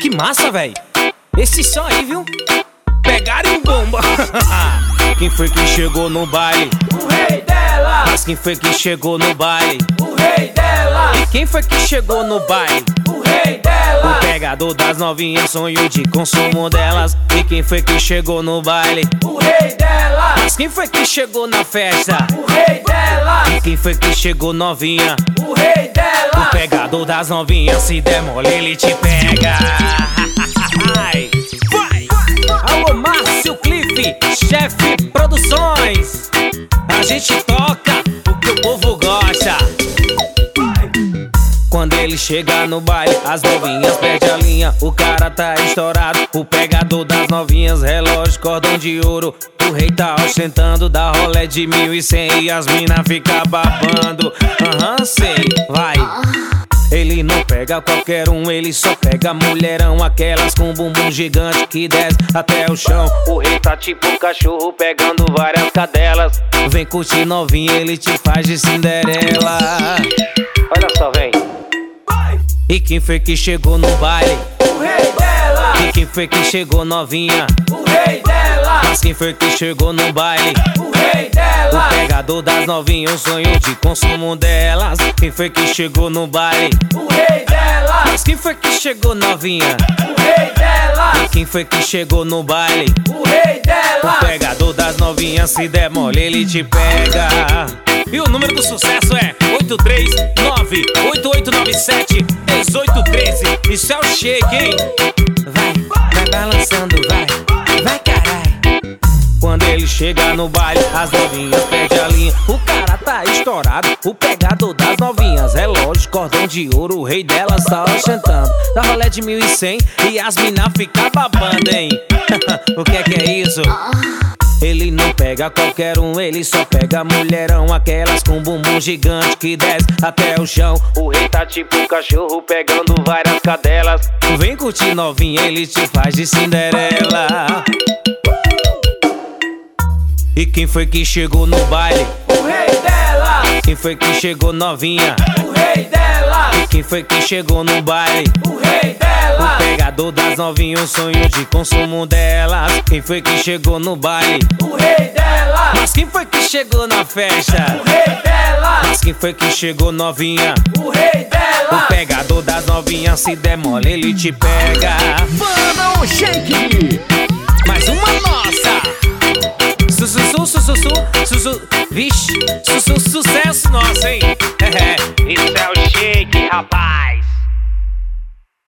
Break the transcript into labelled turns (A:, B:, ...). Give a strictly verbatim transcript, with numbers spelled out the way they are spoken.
A: Que massa, véi. Esse som aí, viu? Pegaram um bomba. Quem foi que chegou no baile?
B: O rei dela.
A: Mas quem foi que chegou no baile?
B: O rei dela.
A: E quem foi que chegou no baile?
B: O rei dela.
A: O pegador das novinhas, sonho de consumo delas. E quem foi que chegou no baile?
B: O rei dela.
A: Mas quem foi que chegou na festa?
B: O rei dela.
A: E quem foi que chegou novinha?
B: O rei dela.
A: O pegador das novinhas, se der mole ele te pega. Vai! Alô, Márcio Cliff, chefe produções. A gente toca o que o povo gosta. Quando ele chega no baile, as novinhas perdem a linha. O cara tá estourado, o pegador das novinhas, relógio, cordão de ouro. O rei tá ostentando, dá rolé de mil e cem e as mina fica babando. Aham, uhum, sei, vai. Ele não pega qualquer um, ele só pega mulherão, aquelas com bumbum gigante que desce até o chão. O rei tá tipo um cachorro pegando várias cadelas. Vem curtir novinha, ele te faz de Cinderela. Olha só, vem. E quem foi que chegou no baile?
B: O rei dela.
A: E quem foi que chegou novinha?
B: O rei dela.
A: Mas quem foi que chegou no baile?
B: O rei dela.
A: O pegador das novinhas, o sonho de consumo delas. Quem foi que chegou no baile?
B: O rei dela.
A: Mas quem foi que chegou novinha?
B: O rei dela.
A: E quem foi que chegou no baile?
B: O rei dela.
A: O pegador das novinhas, se der mole ele te pega. E o número do sucesso é oito três nove oito oito nove sete um oito um três. Isso é o shake, hein? Vai, vai balançando, vai, vai carai. Quando ele chega no baile, as novinhas perdem a linha. O cara tá estourado, o pegador das novinhas, relógio, cordão de ouro, o rei delas tá ostentando. Dá rolé de mil e cem e as mina fica babando, hein? O que é que é isso? Ele não pega qualquer um, ele só pega mulherão, aquelas com bumbum gigante que desce até o chão. O rei tá tipo um cachorro pegando várias cadelas. Vem curtir novinha, ele te faz de Cinderela. E quem foi que chegou no baile?
B: O rei dela.
A: Quem foi que chegou novinha?
B: O rei dela.
A: E quem foi que chegou no baile?
B: O rei dela.
A: O pegador das novinhas, o sonho de consumo delas. Quem foi que chegou no baile?
B: O rei dela.
A: Mas quem foi que chegou na festa?
B: O rei dela.
A: Mas quem foi que chegou novinha?
B: O rei dela.
A: O pegador das novinhas, se der mole ele te pega.
C: Manda o shake.
A: Mais uma nossa. Su, su, su, su, su, su, su, su. Vixe, su, su, sucesso nosso, hein? É, isso é o shake, rapaz.